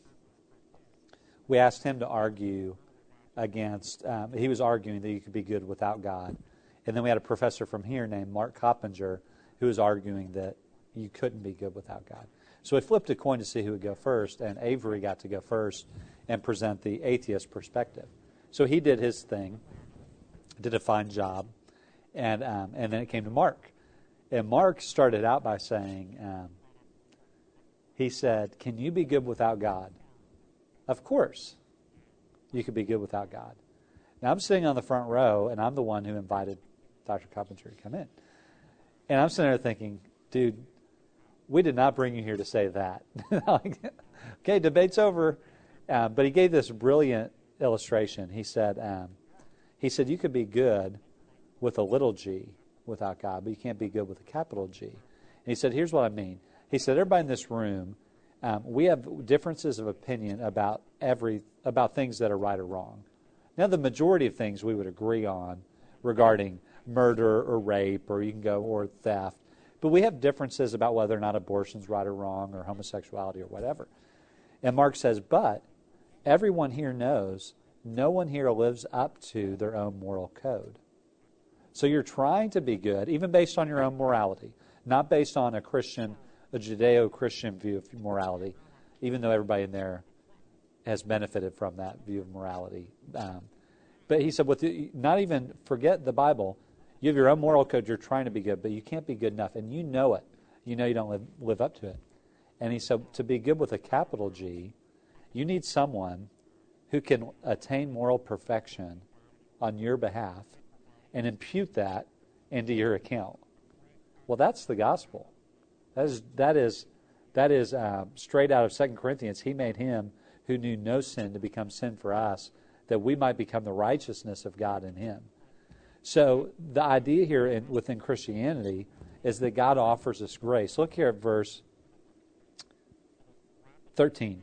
we asked him to argue against, he was arguing that you could be good without God. And then we had a professor from here named Mark Coppinger who was arguing that you couldn't be good without God. So we flipped a coin to see who would go first, and Avery got to go first and present the atheist perspective. So he did his thing, did a fine job, and then it came to Mark. And Mark started out by saying, he said, "Can you be good without God?" Of course, you could be good without God. Now I'm sitting on the front row, and I'm the one who invited Dr. Coppinger to come in. And I'm sitting there thinking, dude, we did not bring you here to say that. Okay, debate's over. But he gave this brilliant illustration. He said, you could be good with a little g without God, but you can't be good with a capital G. And he said, here's what I mean. He said, everybody in this room, we have differences of opinion about things that are right or wrong. Now, the majority of things we would agree on regarding murder or rape or theft, but we have differences about whether or not abortion's right or wrong or homosexuality or whatever. And Mark says, but everyone here knows no one here lives up to their own moral code. So you're trying to be good, even based on your own morality, not based on a Judeo-Christian view of morality, even though everybody in there has benefited from that view of morality. But he said, not even forget the Bible. You have your own moral code. You're trying to be good, but you can't be good enough, and you know it. You know you don't live up to it. And he said, to be good with a capital G, you need someone who can attain moral perfection on your behalf and impute that into your account. Well, that's the gospel. That is straight out of 2 Corinthians. He made him who knew no sin to become sin for us, that we might become the righteousness of God in him. So the idea here within Christianity is that God offers us grace. Look here at verse 13.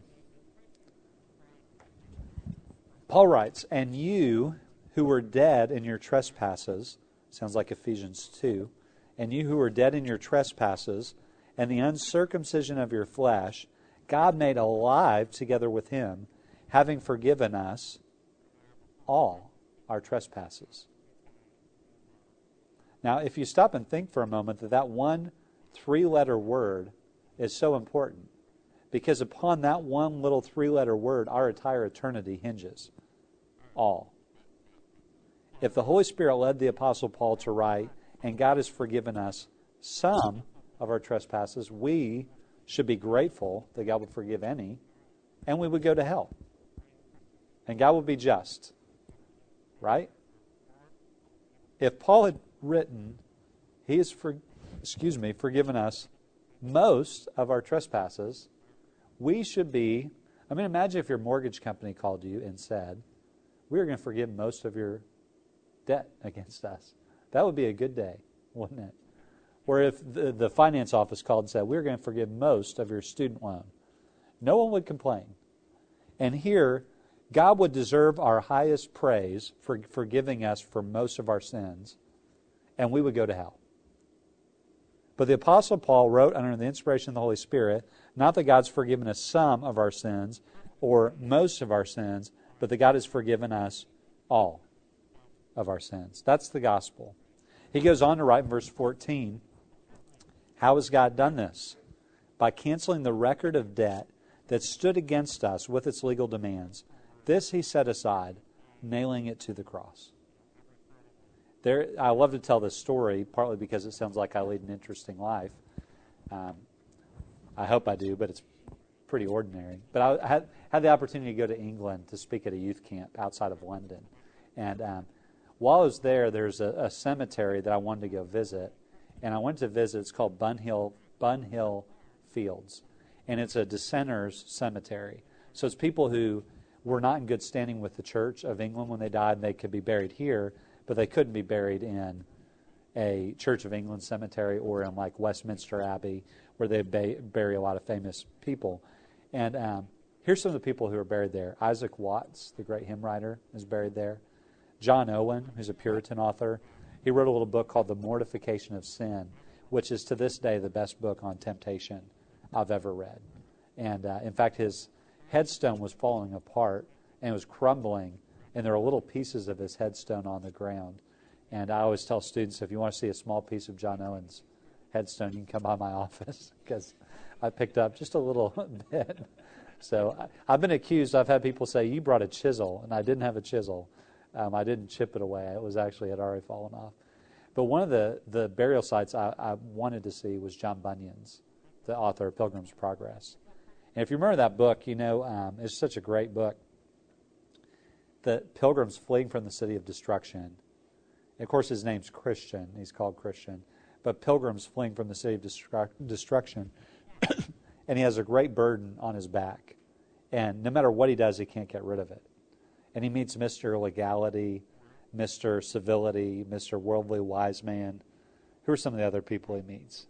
Paul writes, "And you who were dead in your trespasses," sounds like Ephesians 2, "and you who were dead in your trespasses and the uncircumcision of your flesh, God made alive together with him, having forgiven us all our trespasses. Now, if you stop and think for a moment that one 3-letter word is so important, because upon that one little 3-letter word, our entire eternity hinges. All. If the Holy Spirit led the Apostle Paul to write, and God has forgiven us some of our trespasses, we should be grateful that God would forgive any, and we would go to hell. And God would be just. Right? If Paul had written, he has forgiven us most of our trespasses, we should be, imagine if your mortgage company called you and said, we are going to forgive most of your debt against us. That would be a good day, wouldn't it? Or if the finance office called and said, we're going to forgive most of your student loan. No one would complain. And here, God would deserve our highest praise for forgiving us for most of our sins, and we would go to hell. But the Apostle Paul wrote under the inspiration of the Holy Spirit, not that God's forgiven us some of our sins or most of our sins, but that God has forgiven us all of our sins. That's the gospel. He goes on to write in verse 14, how has God done this? By canceling the record of debt that stood against us with its legal demands. This he set aside, nailing it to the cross. I love to tell this story, partly because it sounds like I lead an interesting life. I hope I do, but it's pretty ordinary. But I had the opportunity to go to England to speak at a youth camp outside of London. And while I was there, there's a cemetery that I wanted to go visit. And I went to visit, it's called Bunhill Fields. And it's a dissenters cemetery. So it's people who were not in good standing with the Church of England when they died. They could be buried here, but they couldn't be buried in a Church of England cemetery or in like Westminster Abbey, where they bury a lot of famous people. And here's some of the people who are buried there. Isaac Watts, the great hymn writer, is buried there. John Owen, who's a Puritan author, he wrote a little book called The Mortification of Sin, which is to this day the best book on temptation I've ever read. And in fact, his headstone was falling apart and it was crumbling, and there were little pieces of his headstone on the ground. And I always tell students, if you want to see a small piece of John Owen's headstone, you can come by my office, because I picked up just a little bit. So I've been accused, I've had people say, you brought a chisel, and I didn't have a chisel. I didn't chip it away. It was actually, had already fallen off. But one of the burial sites I wanted to see was John Bunyan's, the author of Pilgrim's Progress. And if you remember that book, you know, it's such a great book. The pilgrims fleeing from the city of destruction. And of course, his name's Christian. He's called Christian. But pilgrims fleeing from the city of destruction. And he has a great burden on his back. And no matter what he does, he can't get rid of it. And he meets Mr. Legality, Mr. Civility, Mr. Worldly Wise Man. Who are some of the other people he meets?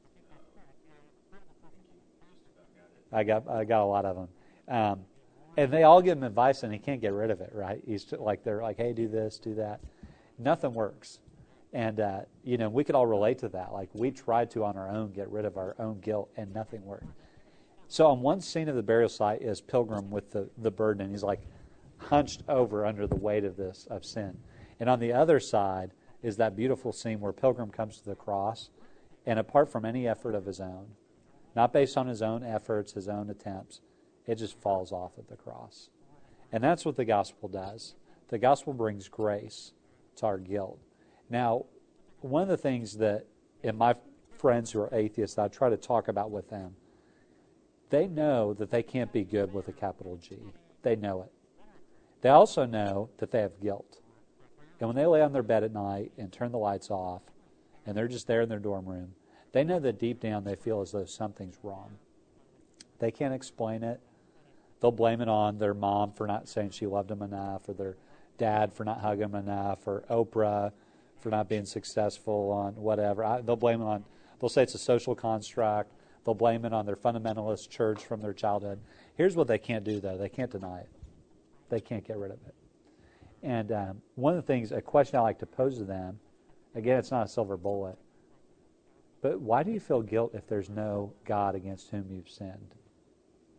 I got a lot of them. And they all give him advice, and he can't get rid of it, right? They're like, hey, do this, do that. Nothing works. And, we could all relate to that. Like, we tried to, on our own, get rid of our own guilt, and nothing worked. So on one scene of the burial site is Pilgrim with the burden, and he's like hunched over under the weight of sin. And on the other side is that beautiful scene where Pilgrim comes to the cross, and apart from any effort of his own, not based on his own efforts, his own attempts, it just falls off at the cross. And that's what the gospel does. The gospel brings grace to our guilt. Now, one of the things that, in my friends who are atheists, I try to talk about with them, they know that they can't be good with a capital G. They know it. They also know that they have guilt. And when they lay on their bed at night and turn the lights off, and they're just there in their dorm room, they know that deep down they feel as though something's wrong. They can't explain it. They'll blame it on their mom for not saying she loved them enough, or their dad for not hugging them enough, or Oprah for not being successful on whatever. They'll say it's a social construct. They'll blame it on their fundamentalist church from their childhood. Here's what they can't do, though. They can't deny it. They can't get rid of it. And one of the things, a question I like to pose to them, again, it's not a silver bullet, but why do you feel guilt if there's no God against whom you've sinned?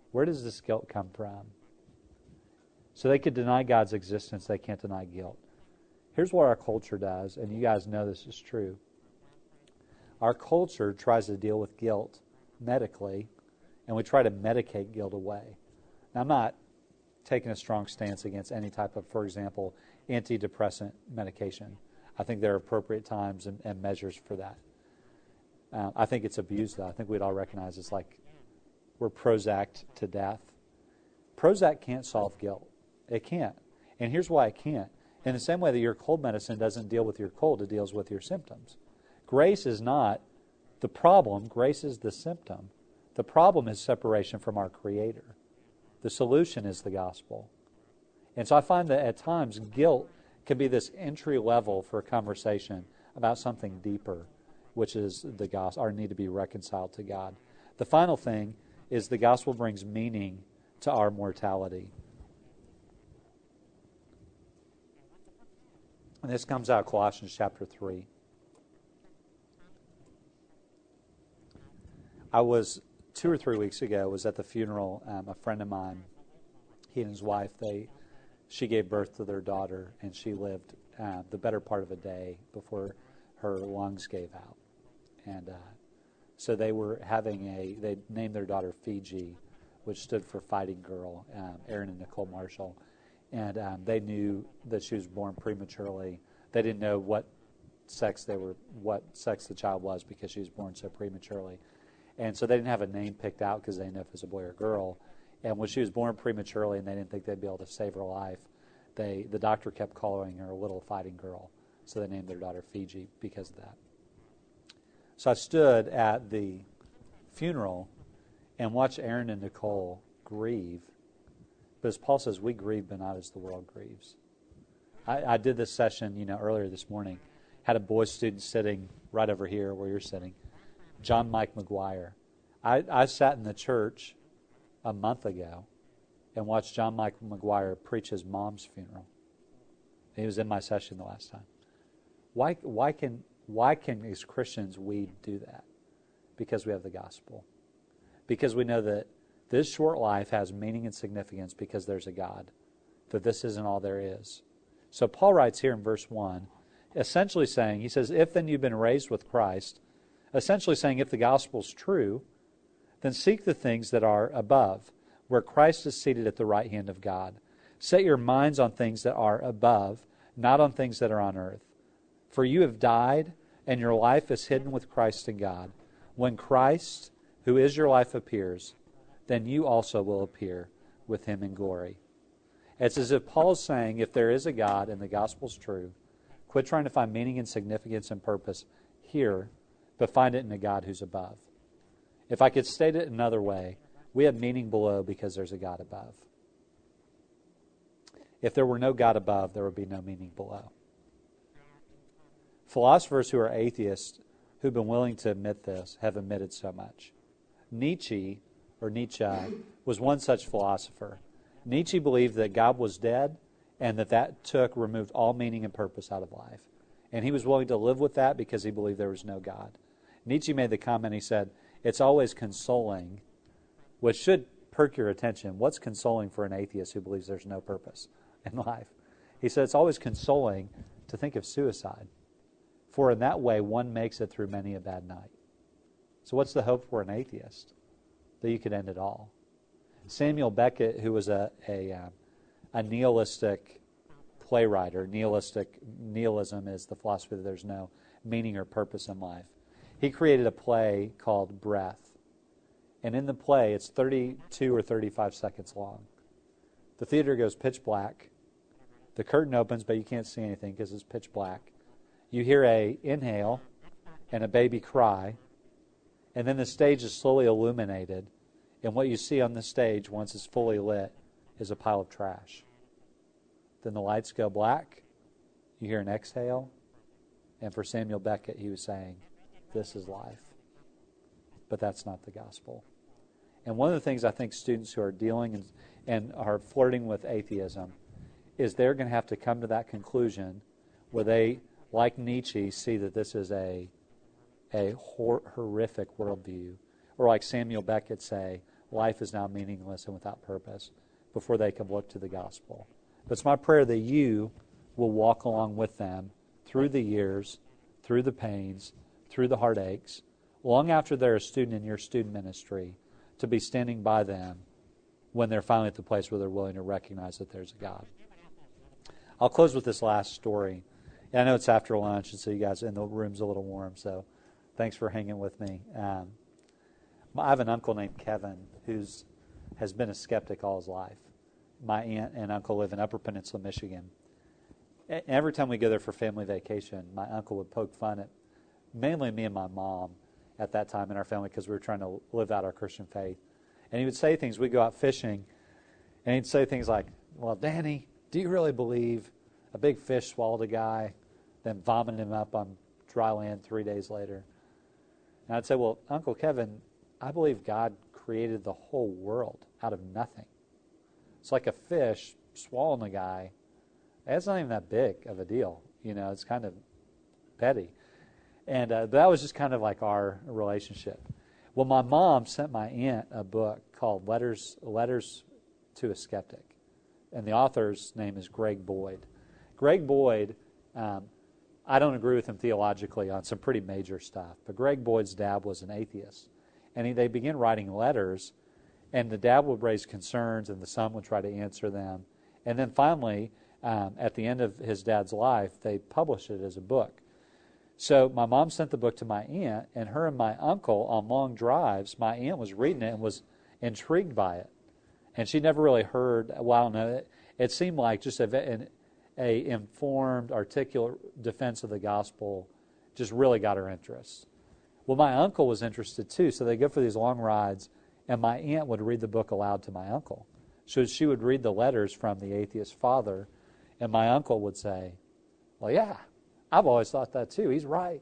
Where does this guilt come from? So they could deny God's existence. They can't deny guilt. Here's what our culture does, and you guys know this is true. Our culture tries to deal with guilt medically, and we try to medicate guilt away. Now, I'm not taking a strong stance against any type of, for example, antidepressant medication. I think there are appropriate times and measures for that. I think it's abused, though. I think we'd all recognize it's like we're Prozac to death. Prozac can't solve guilt. It can't. And here's why it can't. In the same way that your cold medicine doesn't deal with your cold, it deals with your symptoms. Grace is not the problem. Grace is the symptom. The problem is separation from our Creator. The solution is the gospel. And so I find that at times guilt can be this entry level for a conversation about something deeper, which is the gospel, our need to be reconciled to God. The final thing is the gospel brings meaning to our mortality. And this comes out of Colossians chapter 3. I was 2 or 3 weeks ago, was at the funeral. A friend of mine, he and his wife, she gave birth to their daughter, and she lived the better part of a day before her lungs gave out. And so they named their daughter Fiji, which stood for Fighting Girl, Aaron and Nicole Marshall. And they knew that she was born prematurely. They didn't know what sex the child was because she was born so prematurely. And so they didn't have a name picked out because they didn't know if it was a boy or girl. And when she was born prematurely and they didn't think they'd be able to save her life, the doctor kept calling her Little Fighting Girl. So they named their daughter Fiji because of that. So I stood at the funeral and watched Aaron and Nicole grieve. But as Paul says, we grieve, but not as the world grieves. I did this session, earlier this morning. Had a boy student sitting right over here where you're sitting, John Mike McGuire. I sat in the church a month ago and watched John Mike McGuire preach his mom's funeral. He was in my session the last time. Why can as Christians we do that? Because we have the gospel. Because we know that this short life has meaning and significance because there's a God. That this isn't all there is. So Paul writes here in verse 1, essentially saying, he says, if then you've been raised with Christ, essentially saying if the gospel's true, then seek the things that are above, where Christ is seated at the right hand of God. Set your minds on things that are above, not on things that are on earth. For you have died, and your life is hidden with Christ in God. When Christ, who is your life, appears, then you also will appear with him in glory. It's as if Paul's saying, if there is a God and the gospel's true, quit trying to find meaning and significance and purpose here, but find it in a God who's above. If I could state it another way, we have meaning below because there's a God above. If there were no God above, there would be no meaning below. Philosophers who are atheists, who've been willing to admit this, have admitted so much. Nietzsche was one such philosopher. Nietzsche believed that God was dead and that removed all meaning and purpose out of life. And he was willing to live with that because he believed there was no God. Nietzsche made the comment, he said, it's always consoling, which should perk your attention. What's consoling for an atheist who believes there's no purpose in life? He said it's always consoling to think of suicide. For in that way, one makes it through many a bad night. So what's the hope for an atheist? That you could end it all. Samuel Beckett, who was a nihilistic playwright, or nihilism is the philosophy that there's no meaning or purpose in life. He created a play called Breath. And in the play, it's 32 or 35 seconds long. The theater goes pitch black. The curtain opens, but you can't see anything because it's pitch black. You hear a inhale and a baby cry. And then the stage is slowly illuminated. And what you see on the stage, once it's fully lit, is a pile of trash. Then the lights go black. You hear an exhale. And for Samuel Beckett, he was saying, this is life. But that's not the gospel. And one of the things I think students who are dealing and are flirting with atheism is they're going to have to come to that conclusion where they, like Nietzsche, see that this is a horrific worldview. Or like Samuel Beckett say, life is now meaningless and without purpose before they can look to the gospel. But it's my prayer that you will walk along with them through the years, through the pains, through the heartaches, long after they're a student in your student ministry, to be standing by them when they're finally at the place where they're willing to recognize that there's a God. I'll close with this last story. And I know it's after lunch, and so you guys, and the room's a little warm, so thanks for hanging with me. I have an uncle named Kevin has been a skeptic all his life. My aunt and uncle live in Upper Peninsula, Michigan. Every time we go there for family vacation, my uncle would poke fun at mainly me and my mom at that time in our family because we were trying to live out our Christian faith. And he would say things, we'd go out fishing, and he'd say things like, well, Danny, do you really believe a big fish swallowed a guy, then vomited him up on dry land 3 days later? And I'd say, well, Uncle Kevin, I believe God created the whole world out of nothing. It's like a fish swallowing a guy. That's not even that big of a deal. It's kind of petty. And that was just kind of like our relationship. Well, my mom sent my aunt a book called Letters to a Skeptic. And the author's name is Greg Boyd. Greg Boyd, I don't agree with him theologically on some pretty major stuff, but Greg Boyd's dad was an atheist. And they began writing letters, and the dad would raise concerns, and the son would try to answer them. And then finally, at the end of his dad's life, they published it as a book. So my mom sent the book to my aunt, and her and my uncle on long drives, my aunt was reading it and was intrigued by it. And she never really heard, it seemed like just a informed, articulate defense of the gospel just really got her interest. Well, my uncle was interested too, so they go for these long rides, and my aunt would read the book aloud to my uncle. So she would read the letters from the atheist father, and my uncle would say, well, yeah, I've always thought that too. He's right.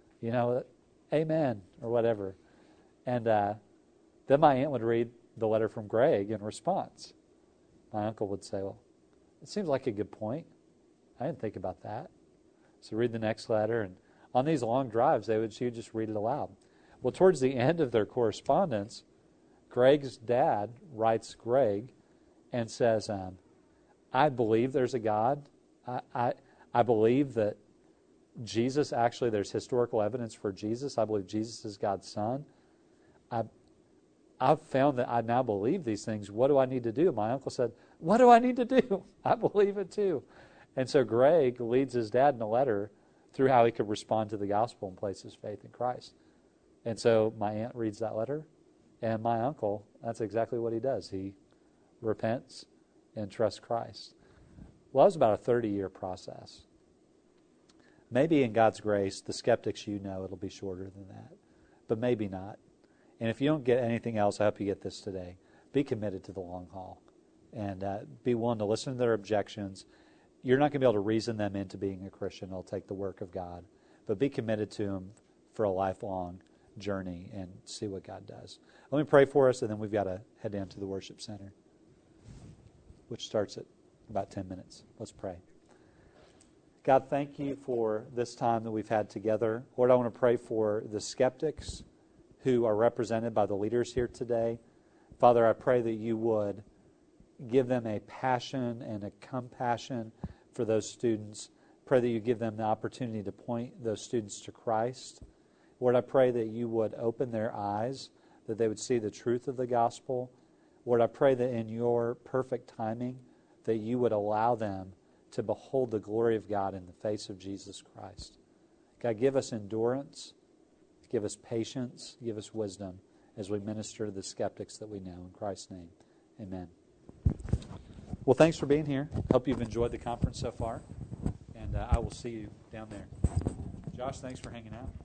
Amen, or whatever. And then my aunt would read the letter from Greg in response. My uncle would say, well, it seems like a good point. I didn't think about that. So read the next letter, and on these long drives, she would just read it aloud. Well, towards the end of their correspondence, Greg's dad writes Greg and says, I believe there's a God. I believe that Jesus, actually there's historical evidence for Jesus. I believe Jesus is God's son. I've found that I now believe these things. What do I need to do? My uncle said, what do I need to do? I believe it too. And so Greg leads his dad in a letter through how he could respond to the gospel and place his faith in Christ. And so my aunt reads that letter, and my uncle, that's exactly what he does. He repents and trusts Christ. Well, that was about a 30-year process. Maybe in God's grace, the skeptics it'll be shorter than that. But maybe not. And if you don't get anything else, I hope you get this today. Be committed to the long haul. And be willing to listen to their objections. You're not going to be able to reason them into being a Christian. It'll take the work of God. But be committed to them for a lifelong journey and see what God does. Let me pray for us, and then we've got to head down to the worship center, which starts at about 10 minutes. Let's pray. God, thank you for this time that we've had together. Lord, I want to pray for the skeptics who are represented by the leaders here today. Father, I pray that you would give them a passion and a compassion for those students. Pray that you give them the opportunity to point those students to Christ. Lord, I pray that you would open their eyes, that they would see the truth of the gospel. Lord, I pray that in your perfect timing, that you would allow them to behold the glory of God in the face of Jesus Christ. God, give us endurance, give us patience, give us wisdom as we minister to the skeptics that we know. In Christ's name, amen. Well, thanks for being here. Hope you've enjoyed the conference so far, and I will see you down there. Josh, thanks for hanging out.